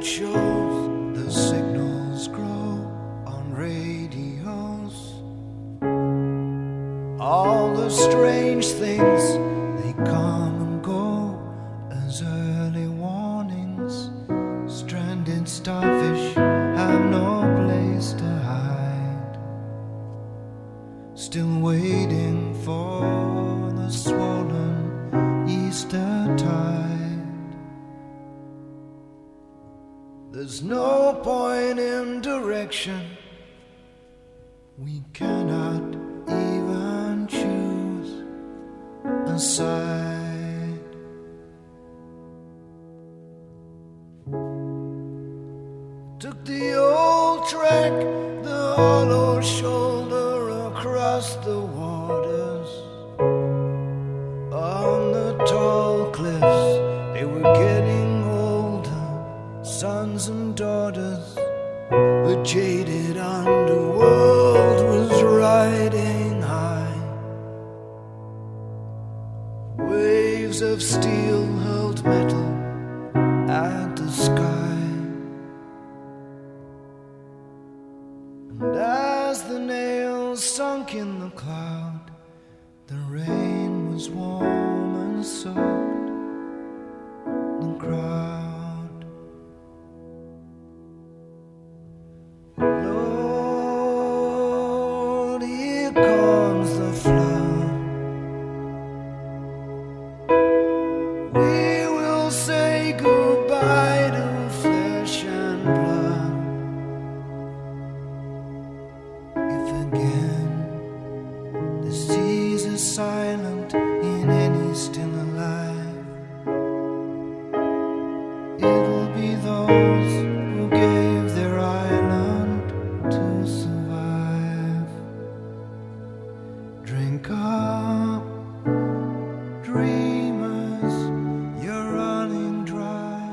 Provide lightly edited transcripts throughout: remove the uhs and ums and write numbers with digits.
shows, the signals grow on radios. All the strange things, they come and go as early warnings. Stranded starfish have no place to hide, still waiting for the swollen Easter tide. There's no point in direction, we cannot even choose a side. Took the old track, the hollow shoulder across the waters. On the tall cliffs, they were getting older, sons and daughters. The jaded underworld was riding high. Waves of steel hurled metal at the sky. And as the nails sunk in the cloud, the rain was warm and soaked the crowd. Lord, here comes the flood. We will say goodbye to flesh and blood. If again the seas are silent in any still alive, it'll be those who gave their island to survive. Drink up, dreamers, you're running dry.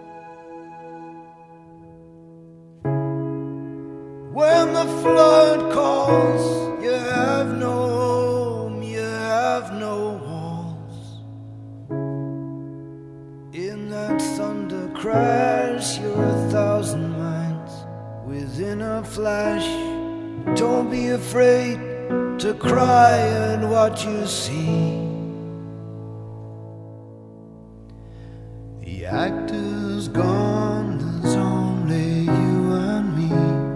When the flood calls, you have no home, you have no walls. In that thunder crash, you're 1,000 miles within a flash. Don't be afraid to cry at what you see. The actor's gone, there's only you and me.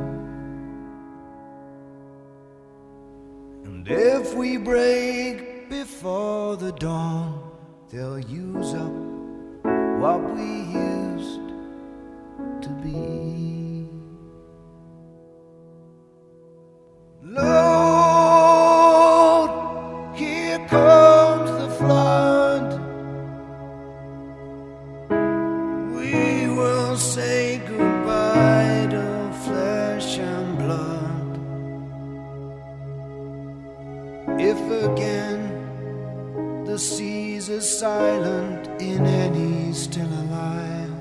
And if we break before the dawn, they'll use up what we used to be. Lord, here comes the flood. We will say goodbye to flesh and blood. If again the seas are silent in any still alive,